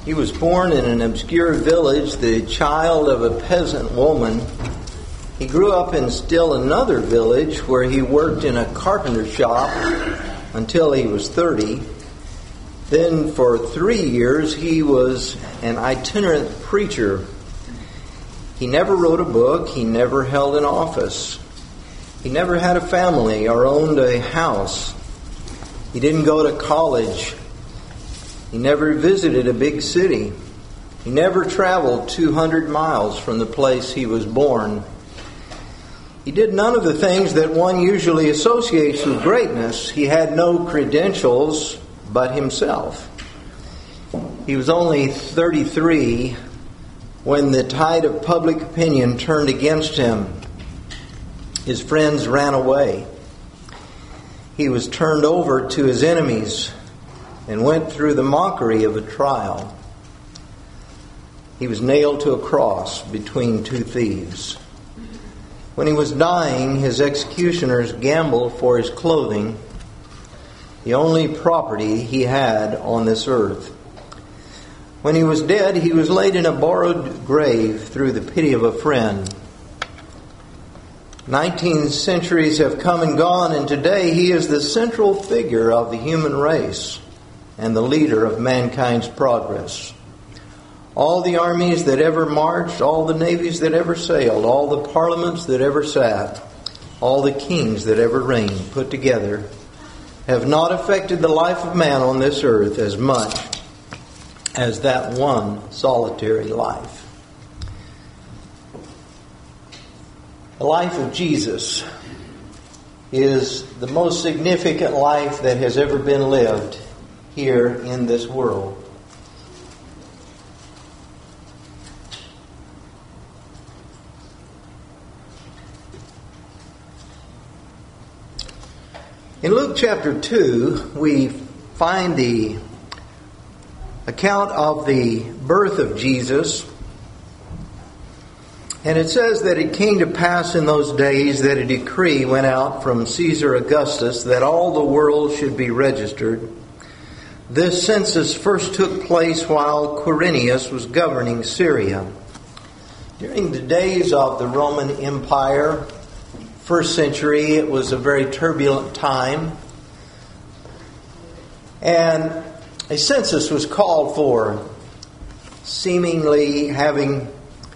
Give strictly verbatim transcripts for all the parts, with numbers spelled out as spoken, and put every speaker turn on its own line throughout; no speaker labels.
He was born in an obscure village, the child of a peasant woman. He grew up in still another village where he worked in a carpenter shop until he was thirty. Then for three years he was an itinerant preacher. He never wrote a book. He never held an office. He never had a family or owned a house. He didn't go to college. He never visited a big city. He never traveled two hundred miles from the place he was born. He did none of the things that one usually associates with greatness. He had no credentials but himself. He was only thirty-three when the tide of public opinion turned against him. His friends ran away. He was turned over to his enemies and went through the mockery of a trial. He was nailed to a cross between two thieves. When he was dying, his executioners gambled for his clothing, the only property he had on this earth. When he was dead, he was laid in a borrowed grave through the pity of a friend. Nineteen centuries have come and gone, and today he is the central figure of the human race and the leader of mankind's progress. All the armies that ever marched, all the navies that ever sailed, all the parliaments that ever sat, all the kings that ever reigned put together have not affected the life of man on this earth as much as that one solitary life. The life of Jesus is the most significant life that has ever been lived here in this world. In Luke chapter two, we find the account of the birth of Jesus. And it says that it came to pass in those days that a decree went out from Caesar Augustus that all the world should be registered. This census first took place while Quirinius was governing Syria. During the days of the Roman Empire, first century, it was a very turbulent time. And a census was called for, seemingly having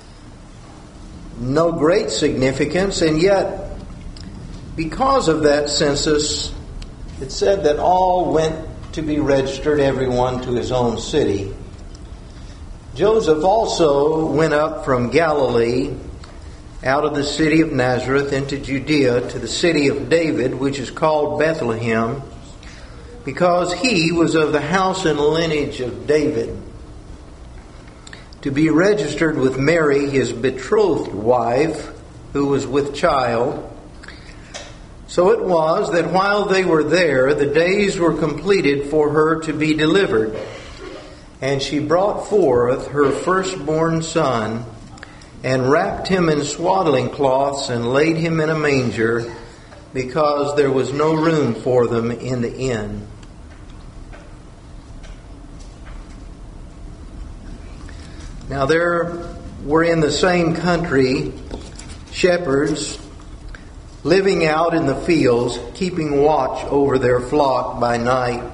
no great significance, and yet because of that census, it said that all went to be registered, everyone to his own city. Joseph also went up from Galilee out of the city of Nazareth into Judea to the city of David, which is called Bethlehem, because he was of the house and lineage of David, to be registered with Mary, his betrothed wife, who was with child. So it was that while they were there, the days were completed for her to be delivered. And she brought forth her firstborn son, and wrapped him in swaddling cloths, and laid him in a manger, because there was no room for them in the inn. Now there were in the same country shepherds living out in the fields, keeping watch over their flock by night.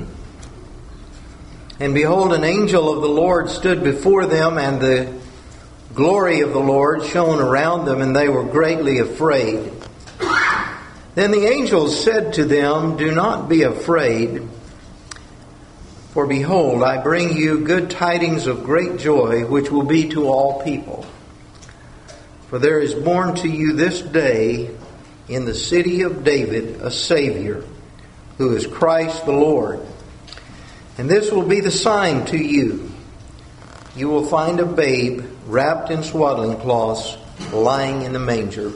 And behold, an angel of the Lord stood before them, and the glory of the Lord shone around them, and they were greatly afraid. Then the angel said to them, "Do not be afraid, for behold, I bring you good tidings of great joy, which will be to all people. For there is born to you this day in the city of David a Savior, who is Christ the Lord. And this will be the sign to you. You will find a babe wrapped in swaddling cloths, lying in the manger."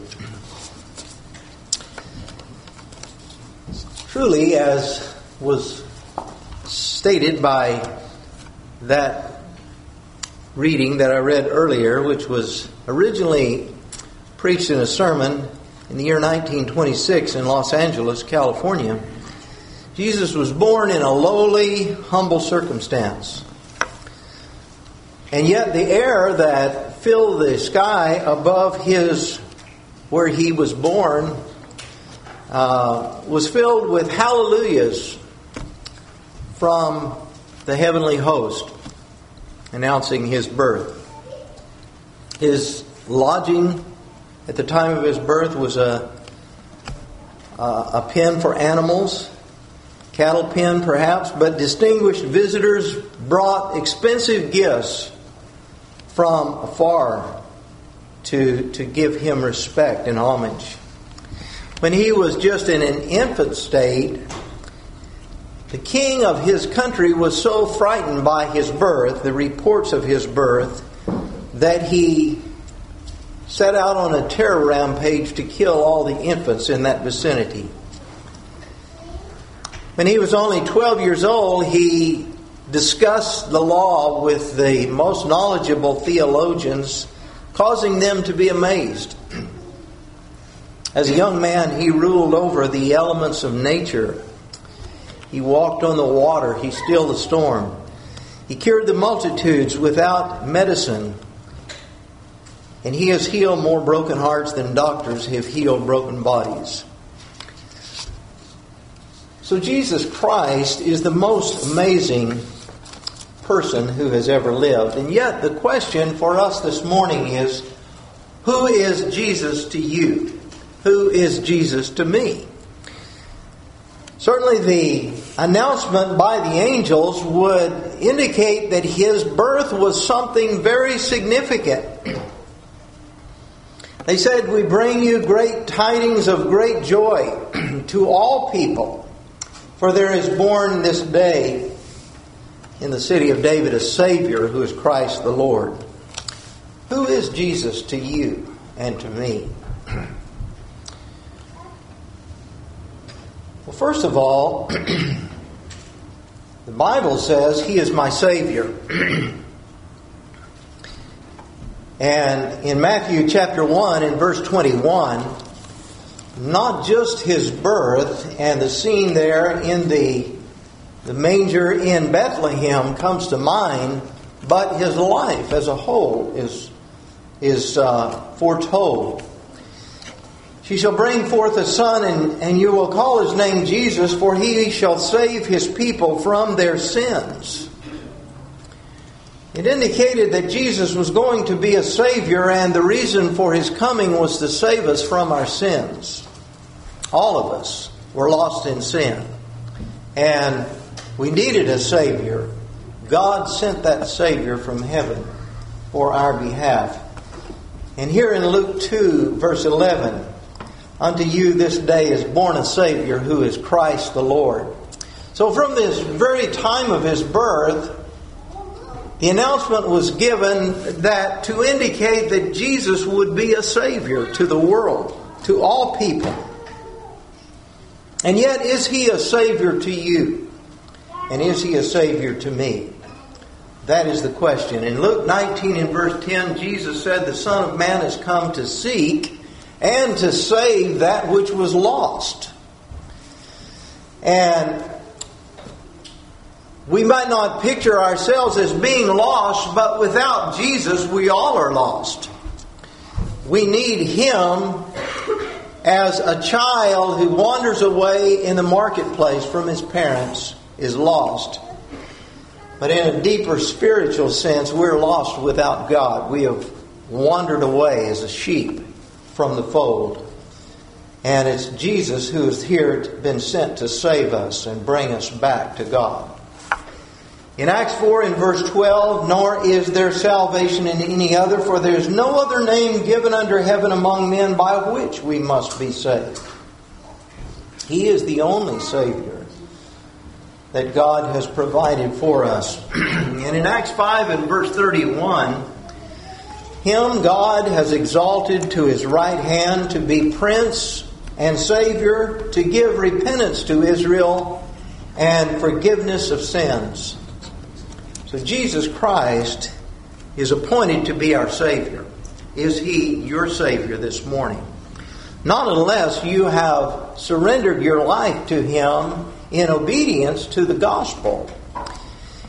Truly, as was stated by that reading that I read earlier, which was originally preached in a sermon in the year nineteen twenty-six in Los Angeles, California, Jesus was born in a lowly, humble circumstance. And yet the air that filled the sky above his, where he was born, uh, was filled with hallelujahs from the heavenly host, announcing his birth. His lodging at the time of his birth was a, a, a pen for animals, cattle pen perhaps, but distinguished visitors brought expensive gifts from afar to, to give him respect and homage. When he was just in an infant state, the king of his country was so frightened by his birth, the reports of his birth, that he set out on a terror rampage to kill all the infants in that vicinity. When he was only twelve years old, he discussed the law with the most knowledgeable theologians, causing them to be amazed. As a young man, he ruled over the elements of nature. He walked on the water. He stilled the storm. He cured the multitudes without medicine. And he has healed more broken hearts than doctors have healed broken bodies. So Jesus Christ is the most amazing person who has ever lived. And yet the question for us this morning is, who is Jesus to you? Who is Jesus to me? Certainly the announcement by the angels would indicate that his birth was something very significant. They said, "We bring you great tidings of great joy to all people. For there is born this day in the city of David a Savior who is Christ the Lord." Who is Jesus to you and to me? Well, first of all, the Bible says He is my Savior. And in Matthew chapter one and verse twenty-one, not just His birth and the scene there in the, the manger in Bethlehem comes to mind, but His life as a whole is, is uh, foretold. "She shall bring forth a son, and, and you will call his name Jesus, for he shall save his people from their sins." It indicated that Jesus was going to be a Savior, and the reason for His coming was to save us from our sins. All of us were lost in sin, and we needed a Savior. God sent that Savior from heaven for our behalf. And here in Luke two, verse eleven, "Unto you this day is born a Savior who is Christ the Lord." So from this very time of His birth, the announcement was given that to indicate that Jesus would be a Savior to the world, to all people. And yet, is He a Savior to you? And is He a Savior to me? That is the question. In Luke nineteen and verse ten, Jesus said, "The Son of Man has come to seek and to save that which was lost." And we might not picture ourselves as being lost, but without Jesus, we all are lost. We need Him as a child who wanders away in the marketplace from his parents is lost. But in a deeper spiritual sense, we're lost without God. We have wandered away as a sheep from the fold. And it's Jesus who is here, been sent to save us and bring us back to God. In Acts four in verse twelve, "Nor is there salvation in any other, for there is no other name given under heaven among men by which we must be saved." He is the only Savior that God has provided for us. And in Acts five and verse thirty-one, "Him God has exalted to His right hand to be Prince and Savior, to give repentance to Israel and forgiveness of sins." So Jesus Christ is appointed to be our Savior. Is He your Savior this morning? Not unless you have surrendered your life to Him in obedience to the gospel.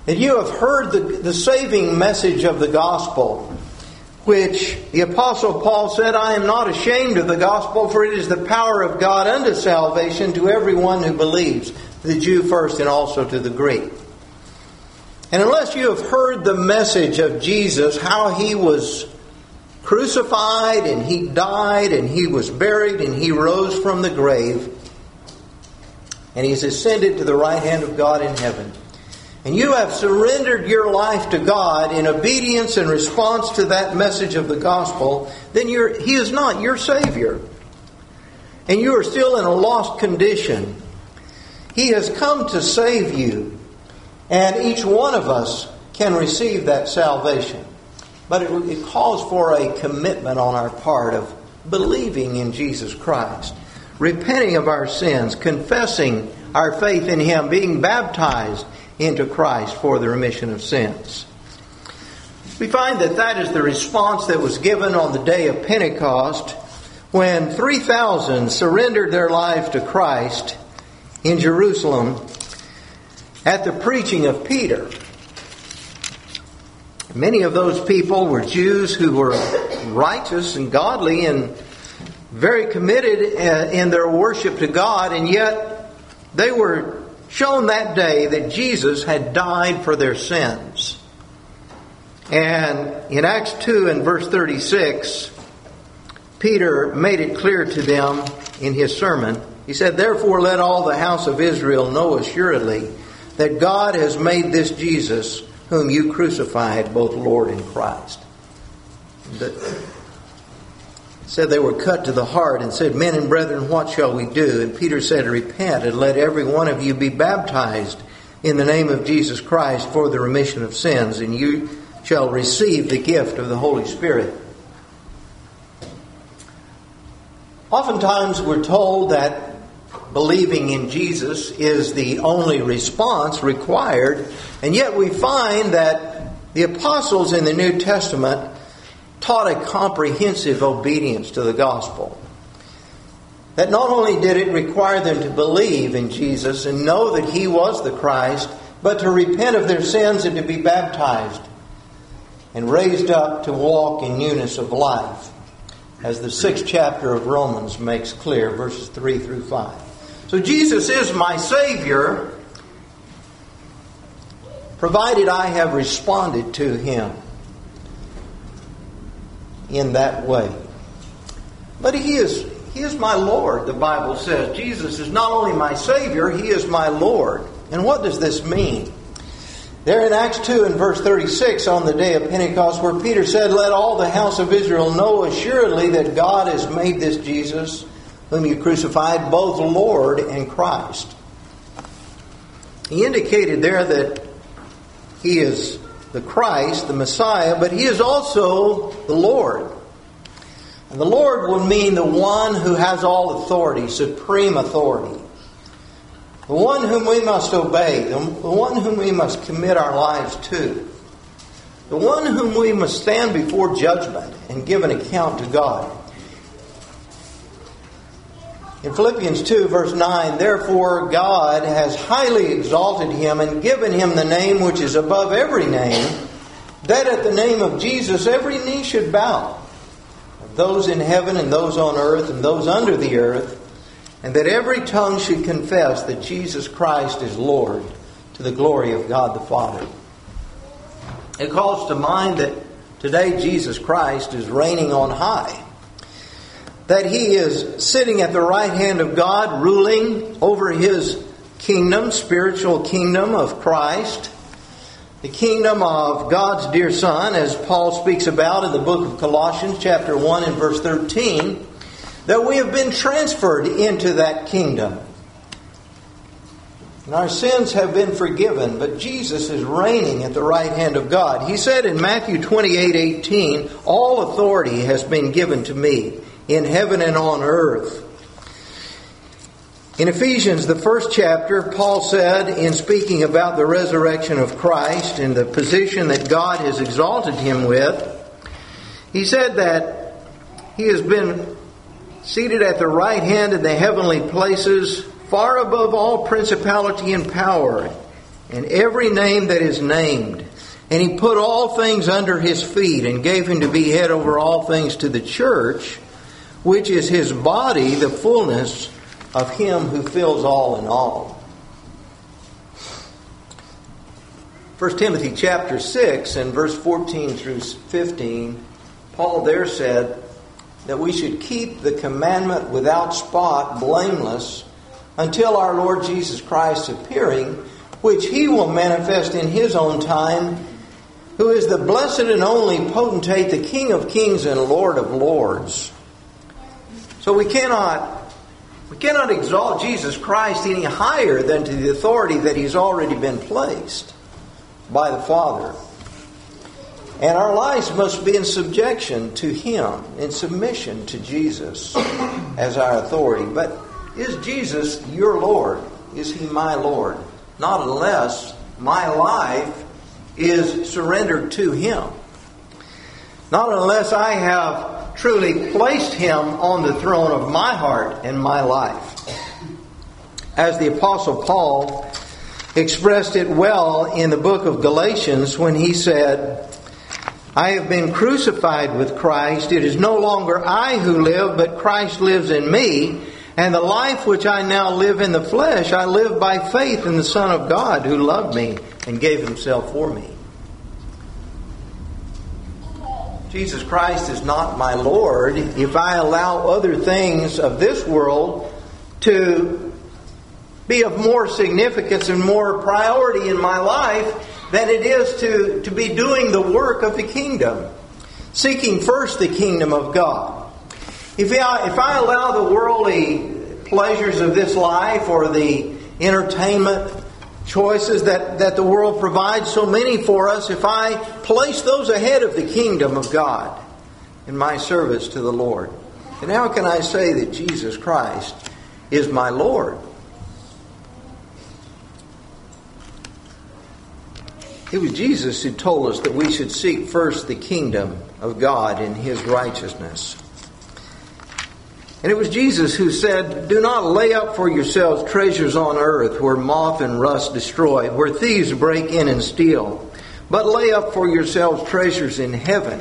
And you have heard the, the saving message of the gospel, which the Apostle Paul said, I am not ashamed of the gospel, for it is the power of God unto salvation to everyone who believes, the Jew first and also to the Greek. And unless you have heard the message of Jesus, how He was crucified and He died and He was buried and He rose from the grave and He's ascended to the right hand of God in heaven, and you have surrendered your life to God in obedience and response to that message of the gospel, then you're, He is not your Savior. And you are still in a lost condition. He has come to save you. And each one of us can receive that salvation. But it, it calls for a commitment on our part of believing in Jesus Christ, repenting of our sins, confessing our faith in Him, being baptized into Christ for the remission of sins. We find that that is the response that was given on the day of Pentecost when three thousand surrendered their lives to Christ in Jerusalem at the preaching of Peter. Many of those people were Jews who were righteous and godly and very committed in their worship to God, and yet they were shown that day that Jesus had died for their sins. And in Acts two and verse thirty-six, Peter made it clear to them in his sermon. He said, therefore let all the house of Israel know assuredly that God has made this Jesus, whom you crucified, both Lord and Christ. The, said they were cut to the heart and said, men and brethren, what shall we do? And Peter said, repent and let every one of you be baptized in the name of Jesus Christ for the remission of sins, and you shall receive the gift of the Holy Spirit. Oftentimes we're told that believing in Jesus is the only response required, and yet we find that the apostles in the New Testament taught a comprehensive obedience to the gospel. That not only did it require them to believe in Jesus and know that He was the Christ, but to repent of their sins and to be baptized and raised up to walk in newness of life, as the sixth chapter of Romans makes clear, verses three through five. So Jesus is my Savior, provided I have responded to Him in that way. But He is He is my Lord, the Bible says. Jesus is not only my Savior, He is my Lord. And what does this mean? There in Acts two and verse thirty-six, on the day of Pentecost, where Peter said, let all the house of Israel know assuredly that God has made this Jesus, whom you crucified, both Lord and Christ. He indicated there that He is the Christ, the Messiah, but He is also the Lord. And the Lord would mean the one who has all authority, supreme authority. The one whom we must obey, the one whom we must commit our lives to. The one whom we must stand before judgment and give an account to God. In Philippians two, verse nine, therefore God has highly exalted Him and given Him the name which is above every name, that at the name of Jesus every knee should bow, those in heaven and those on earth and those under the earth, and that every tongue should confess that Jesus Christ is Lord, to the glory of God the Father. It calls to mind that today Jesus Christ is reigning on high. That He is sitting at the right hand of God, ruling over His kingdom, spiritual kingdom of Christ. The kingdom of God's dear Son, as Paul speaks about in the book of Colossians chapter one and verse thirteen, that we have been transferred into that kingdom. And our sins have been forgiven, but Jesus is reigning at the right hand of God. He said in Matthew twenty-eight eighteen, all authority has been given to me, in heaven and on earth. In Ephesians, the first chapter, Paul said, in speaking about the resurrection of Christ and the position that God has exalted Him with, he said that He has been seated at the right hand in the heavenly places, far above all principality and power, and every name that is named. And he put all things under his feet and gave him to be head over all things to the church, which is his body, the fullness of him who fills all in all. First Timothy chapter six and verse fourteen through fifteen, Paul there said that we should keep the commandment without spot, blameless, until our Lord Jesus Christ appearing, which he will manifest in his own time, who is the blessed and only potentate, the King of kings and Lord of lords. So we cannot, we cannot exalt Jesus Christ any higher than to the authority that he's already been placed by the Father. And our lives must be in subjection to him, in submission to Jesus as our authority. But is Jesus your Lord? Is he my Lord? Not unless my life is surrendered to him. Not unless I have truly placed him on the throne of my heart and my life. As the Apostle Paul expressed it well in the book of Galatians when he said, I have been crucified with Christ. It is no longer I who live, but Christ lives in me. And the life which I now live in the flesh, I live by faith in the Son of God who loved me and gave himself for me. Jesus Christ is not my Lord if I allow other things of this world to be of more significance and more priority in my life than it is to, to be doing the work of the kingdom. Seeking first the kingdom of God. If I, if I allow the worldly pleasures of this life or the entertainment choices that, that the world provides so many for us, if I place those ahead of the kingdom of God in my service to the Lord, then how can I say that Jesus Christ is my Lord? It was Jesus who told us that we should seek first the kingdom of God and his righteousness. And it was Jesus who said, do not lay up for yourselves treasures on earth where moth and rust destroy, where thieves break in and steal, but lay up for yourselves treasures in heaven.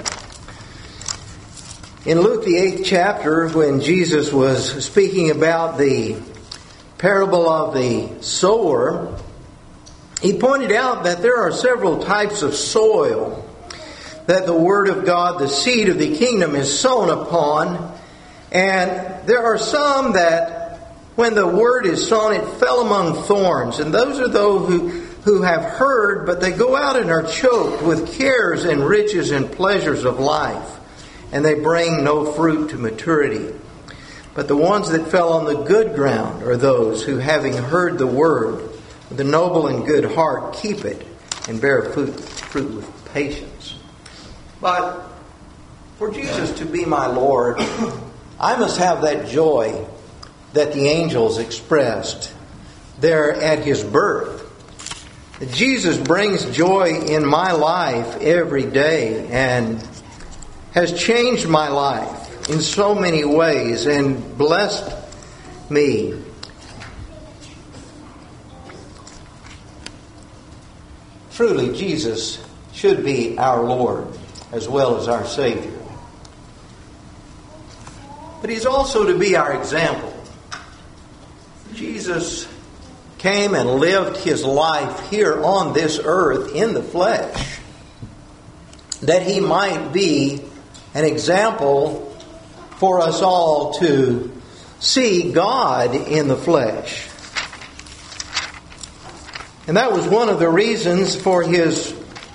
In Luke the eighth chapter, when Jesus was speaking about the parable of the sower, he pointed out that there are several types of soil that the Word of God, the seed of the kingdom, is sown upon. And there are some that when the Word is sown, it fell among thorns. And those are those who, who have heard, but they go out and are choked with cares and riches and pleasures of life. And they bring no fruit to maturity. But the ones that fell on the good ground are those who, having heard the Word, with a noble and good heart, keep it and bear fruit, fruit with patience. But for Jesus to be my Lord, I must have that joy that the angels expressed there at his birth. Jesus brings joy in my life every day and has changed my life in so many ways and blessed me. Truly, Jesus should be our Lord as well as our Savior. But he's also to be our example. Jesus came and lived his life here on this earth in the flesh, that he might be an example for us all to see God in the flesh. And that was one of the reasons for his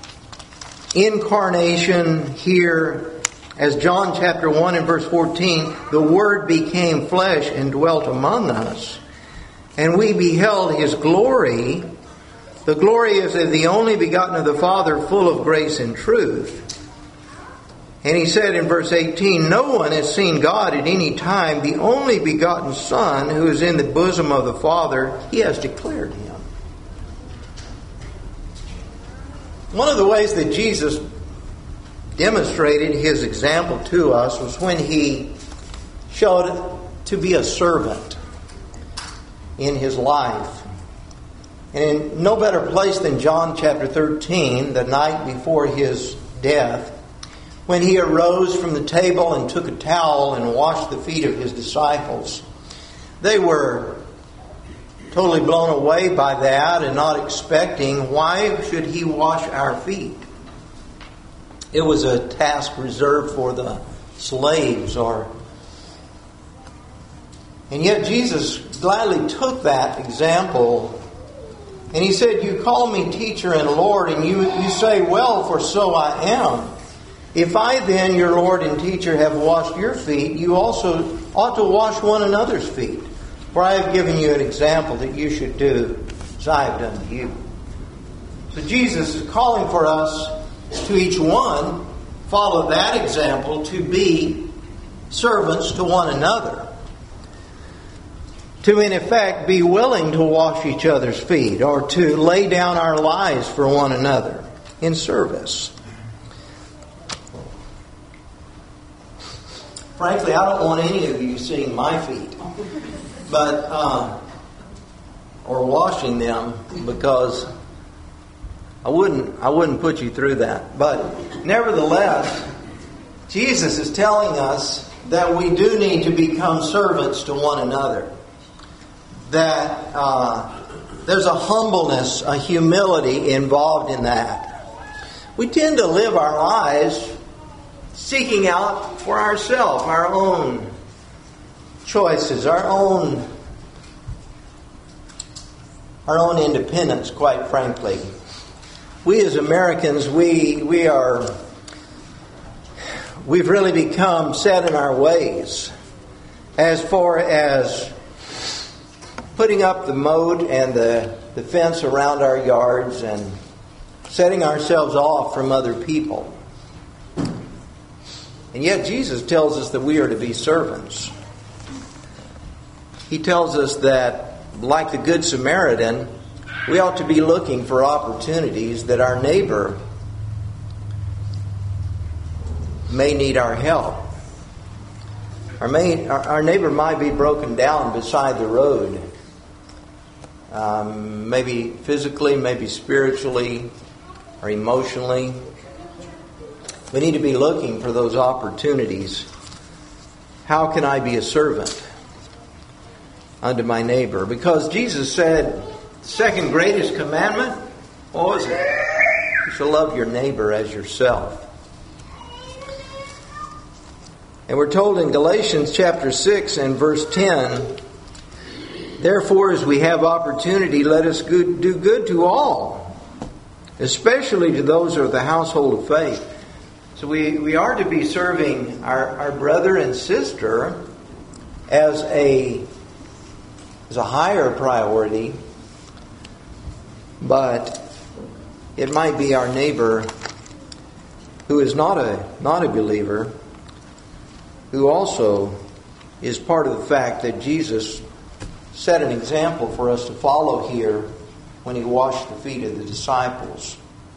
incarnation here. As John chapter one and verse fourteen, the Word became flesh and dwelt among us. And we beheld his glory. The glory is of the only begotten of the Father, full of grace and truth. And he said in verse eighteen, no one has seen God at any time. The only begotten Son, who is in the bosom of the Father, he has declared him. One of the ways that Jesus demonstrated his example to us was when he showed to be a servant in his life. And in no better place than John chapter thirteen, the night before his death, when he arose from the table and took a towel and washed the feet of his disciples. They were totally blown away by that and not expecting, why should he wash our feet? It was a task reserved for the slaves, or and yet Jesus gladly took that example. And he said, you call me teacher and Lord, and you, you say, well, for so I am. If I then, your Lord and teacher, have washed your feet, you also ought to wash one another's feet. For I have given you an example that you should do as I have done to you. So Jesus is calling for us to each one follow that example, to be servants to one another. To, in effect, be willing to wash each other's feet, or to lay down our lives for one another in service. Frankly, I don't want any of you seeing my feet, but uh, or washing them, because I wouldn't. I wouldn't put you through that. But nevertheless, Jesus is telling us that we do need to become servants to one another. That uh, there's a humbleness, a humility involved in that. We tend to live our lives seeking out for ourselves, our own choices, our own our own independence, quite frankly. We as Americans, we we are we've really become set in our ways as far as putting up the moat and the, the fence around our yards and setting ourselves off from other people. And yet Jesus tells us that we are to be servants. He tells us that, like the Good Samaritan, we ought to be looking for opportunities that our neighbor may need our help. Our, may, our, our neighbor might be broken down beside the road. Um, maybe physically, maybe spiritually, or emotionally. We need to be looking for those opportunities. How can I be a servant unto my neighbor? Because Jesus said, the second greatest commandment, what was it? You shall love your neighbor as yourself. And we're told in Galatians chapter six and verse ten, therefore, as we have opportunity, let us good, do good to all, especially to those of the household of faith. So we, we are to be serving our, our brother and sister as a, as a higher priority, but it might be our neighbor who is not a not a believer, who also is part of the fact that Jesus set an example for us to follow here when he washed the feet of the disciples.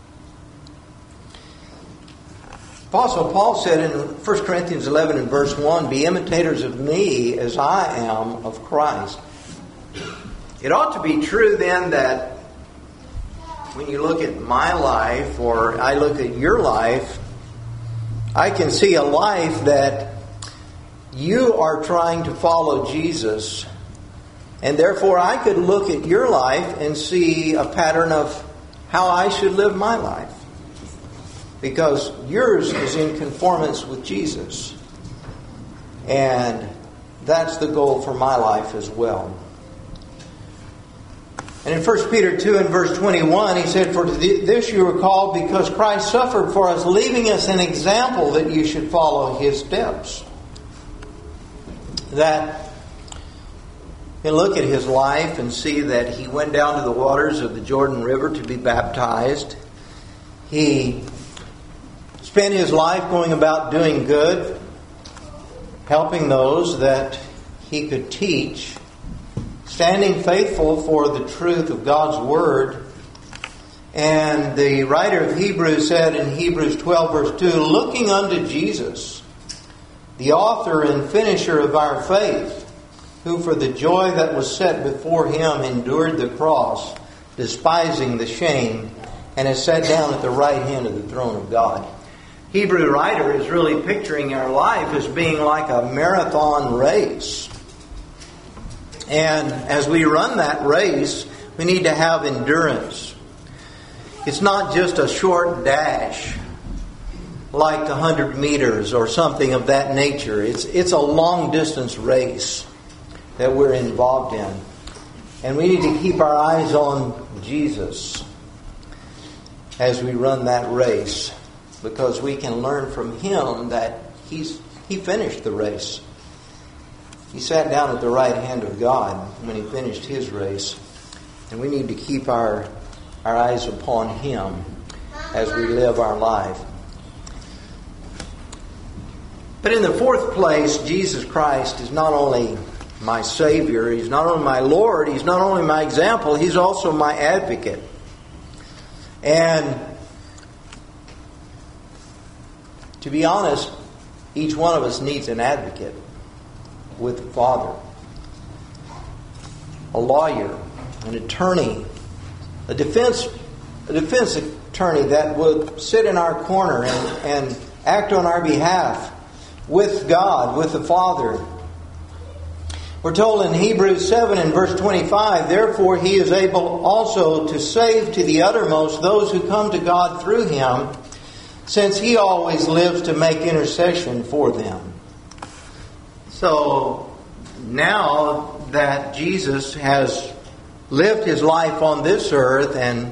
Apostle Paul said in First Corinthians eleven and verse one, be imitators of me as I am of Christ. It ought to be true then that when you look at my life, or I look at your life, I can see a life that you are trying to follow Jesus. And therefore I could look at your life and see a pattern of how I should live my life. Because yours is in conformance with Jesus. And that's the goal for my life as well. And in First Peter two and verse twenty-one, he said, for to this you are called because Christ suffered for us, leaving us an example that you should follow his steps. That you look at his life and see that he went down to the waters of the Jordan River to be baptized. He spent his life going about doing good, helping those that he could teach, standing faithful for the truth of God's Word. And the writer of Hebrews said in Hebrews twelve verse two, looking unto Jesus, the author and finisher of our faith, who for the joy that was set before him endured the cross, despising the shame, and has sat down at the right hand of the throne of God. Hebrew writer is really picturing our life as being like a marathon race. And as we run that race, we need to have endurance. It's not just a short dash like the hundred meters or something of that nature. It's, it's a long distance race that we're involved in. And we need to keep our eyes on Jesus as we run that race, because we can learn from Him that he's He finished the race. He sat down at the right hand of God when He finished His race. And we need to keep our, our eyes upon Him as we live our life. But in the fourth place, Jesus Christ is not only my Savior, He's not only my Lord, He's not only my example, He's also my advocate. And to be honest, each one of us needs an advocate with the Father. A lawyer, an attorney, a defense a defense attorney that would sit in our corner and, and act on our behalf with God, with the Father. We're told in Hebrews seven and verse twenty-five, therefore He is able also to save to the uttermost those who come to God through Him, since He always lives to make intercession for them. So now that Jesus has lived His life on this earth and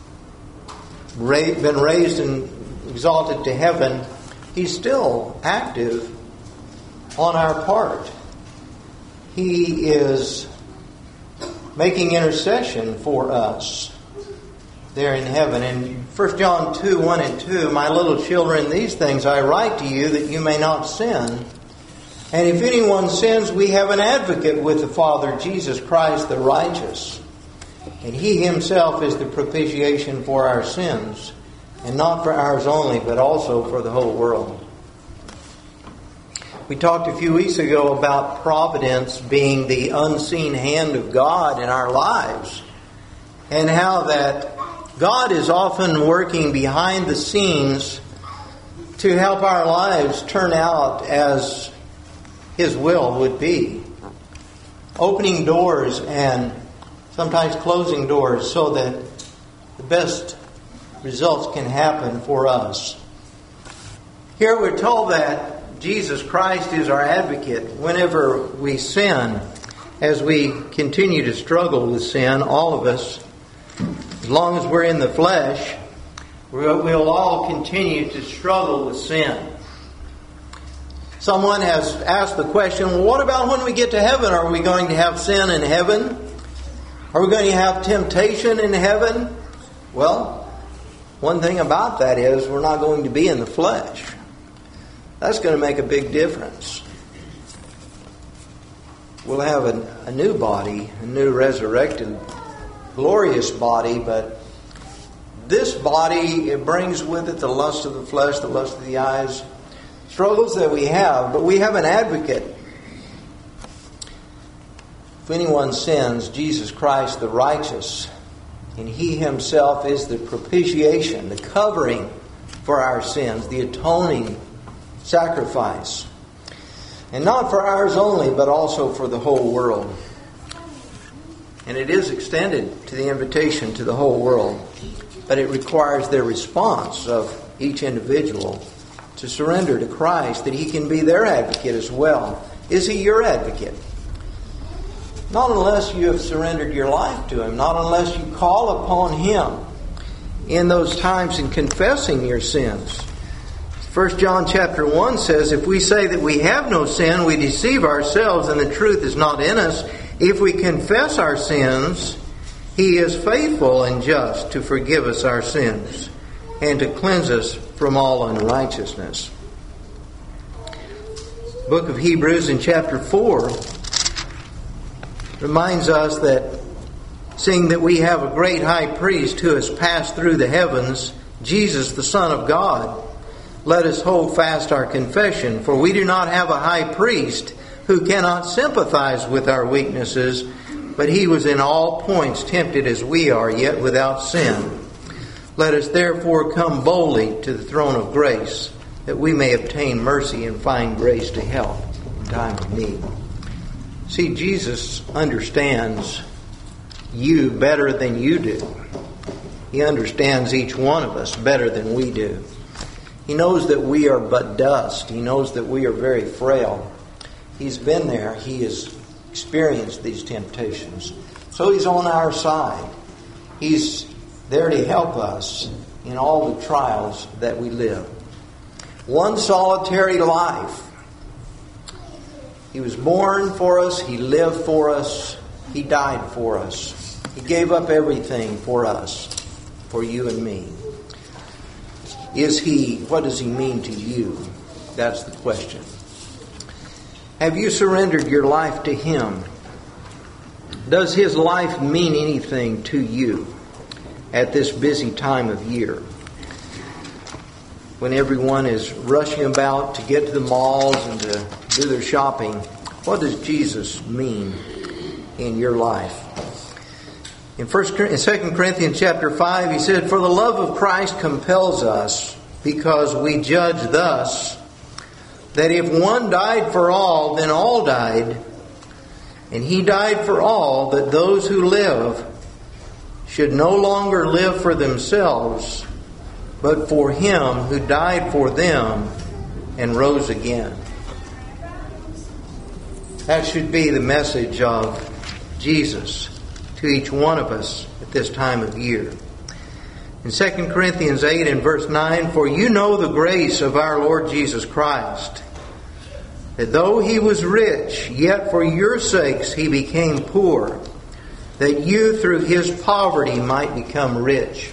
been raised and exalted to heaven, He's still active on our part. He is making intercession for us there in heaven. In First John two, one and two, my little children, these things I write to you that you may not sin. And if anyone sins, we have an advocate with the Father, Jesus Christ the righteous. And He Himself is the propitiation for our sins, and not for ours only, but also for the whole world. We talked a few weeks ago about providence being the unseen hand of God in our lives, and how that God is often working behind the scenes to help our lives turn out as His will would be. Opening doors and sometimes closing doors so that the best results can happen for us. Here we're told that Jesus Christ is our advocate whenever we sin, as we continue to struggle with sin, all of us. As long as we're in the flesh, we'll all continue to struggle with sin. Someone has asked the question, well, what about when we get to heaven? Are we going to have sin in heaven? Are we going to have temptation in heaven? Well, one thing about that is we're not going to be in the flesh. That's going to make a big difference. We'll have a, a new body, a new resurrected, glorious body, but this body, it brings with it the lust of the flesh, the lust of the eyes, struggles that we have, but we have an advocate. If anyone sins, Jesus Christ the righteous, and He Himself is the propitiation, the covering for our sins, the atoning sacrifice. And not for ours only, but also for the whole world. And it is extended to the invitation to the whole world. But it requires their response of each individual to surrender to Christ, that He can be their advocate as well. Is He your advocate? Not unless you have surrendered your life to Him. Not unless you call upon Him in those times in confessing your sins. First John chapter one says, if we say that we have no sin, we deceive ourselves and the truth is not in us. If we confess our sins, He is faithful and just to forgive us our sins and to cleanse us from all unrighteousness. The book of Hebrews in chapter four reminds us that seeing that we have a great high priest who has passed through the heavens, Jesus the Son of God, let us hold fast our confession, for we do not have a high priest who cannot sympathize with our weaknesses, But he was in all points tempted as we are, yet without sin. Let us therefore come boldly to the throne of grace, that we may obtain mercy and find grace to help in time of need. See, Jesus understands you better than you do. He understands each one of us better than we do. He knows that we are but dust. He knows that we are very frail. He's been there. He has experienced these temptations. So he's on our side. He's there to help us in all the trials that we live. One solitary life. He was born for us. He lived for us. He died for us. He gave up everything for us, for you and me. Is he, what does he mean to you? That's the question. Have you surrendered your life to him? Does his life mean anything to you at this busy time of year, when everyone is rushing about to get to the malls and to do their shopping? What does Jesus mean in your life? In First, in Second Corinthians chapter five, he said, "For the love of Christ compels us, because we judge thus, that if one died for all, then all died. And he died for all, that those who live should no longer live for themselves, but for him who died for them and rose again." That should be the message of Jesus to each one of us at this time of year. In Second Corinthians eight and verse nine, "For you know the grace of our Lord Jesus Christ, that though he was rich, yet for your sakes he became poor, that you through his poverty might become rich."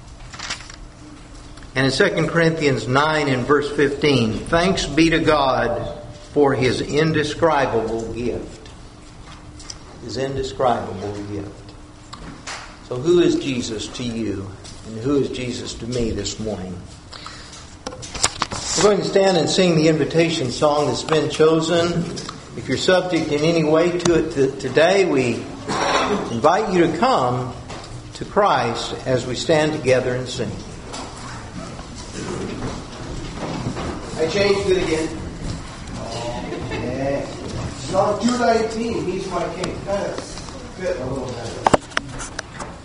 And in Second Corinthians nine and verse fifteen, "Thanks be to God for his indescribable gift." His indescribable gift. So who is Jesus to you? And who is Jesus to me this morning? We're going to stand and sing the invitation song that's been chosen. If you're subject in any way to it t- today, we invite you to come to Christ as we stand together and sing.
I changed it again. Yeah. It's not two nineteen. He's my king. Kind of fit a little better.